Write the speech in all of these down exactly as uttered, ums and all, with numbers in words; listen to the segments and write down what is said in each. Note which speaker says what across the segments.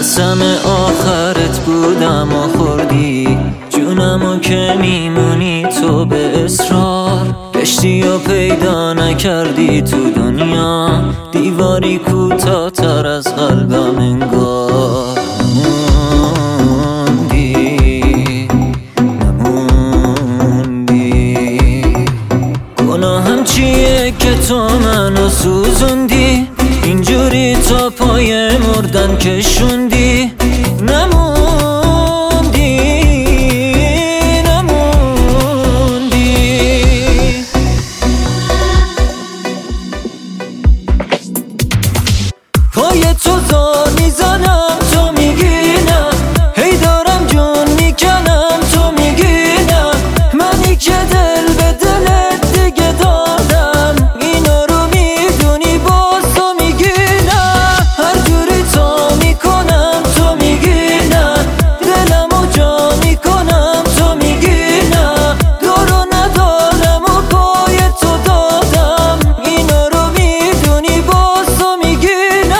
Speaker 1: قسم آخرت بودم و خوردی جونمو که میمونی تو به اصرار. گشتی و پیدا نکردی تو دنیا دیواری کوتاه‌تر از قلبم انگار. نموندی نموندی گناهم چیه که تو منو سوزوندی اینجوری تا پای مردن کشوندی. نموندی نموندی پای تو زار میزنم تو میگی نه، هی دارم جون میکنم تو میگی نه. منی که دل به دلت دیگه دادم اینا رو میدونی باز تو میگی نه. هر جوری تا میکنم تو میگی نه، دلمو جا میکنم تو میگی نه. دورو ندارم و پای تو دادم اینا رو میدونی باز تو میگی نه.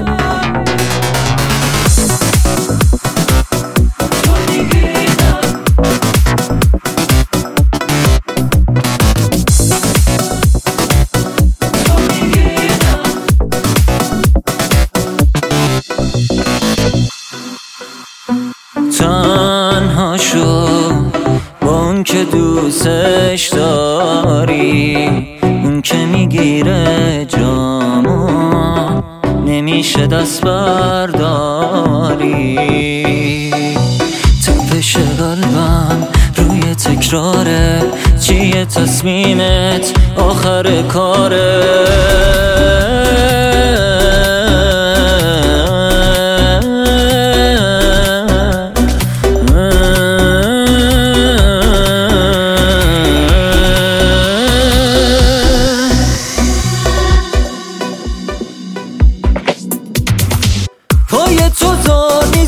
Speaker 1: تنها شو با اون که دوستش داری، اون که میگیره جامو نمیشه دست برداری. تپش قلبم روی تکراره، چیه تصمیمت آخر کاره. پای تو زار